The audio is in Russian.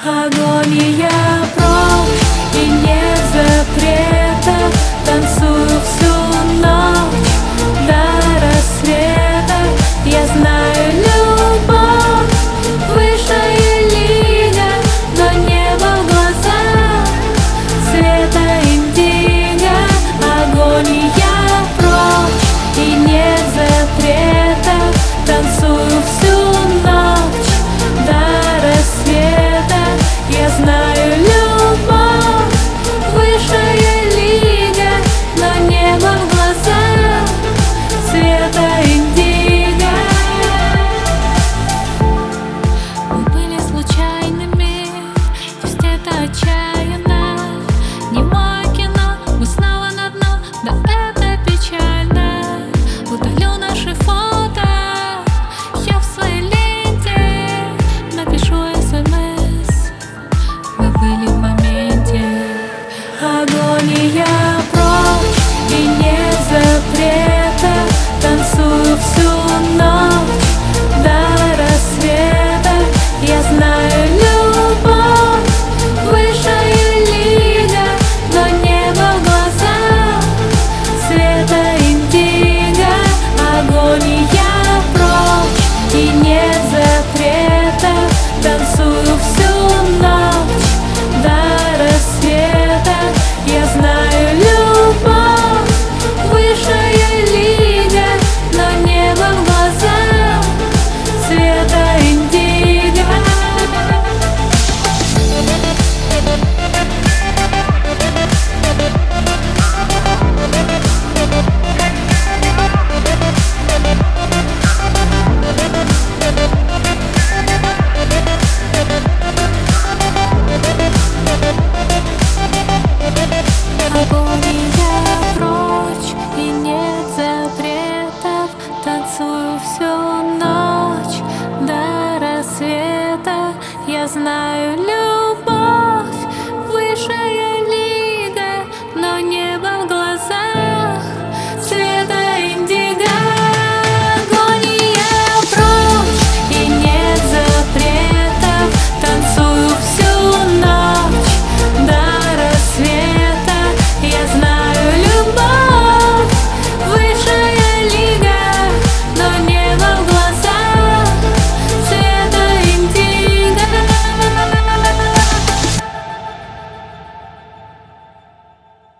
Агония прочь и нет запрета. Танцую всю ночь до рассвета. Я знаю, любовь высшая лига, но небо в глазах цвета индиго. Агония прочь и нет запрета. Танцую всю ночь до рассвета. Я знаю, любовь высшая лига, но небо в глазах цвета индиго. Мы были случайными, пусть это отчаяние.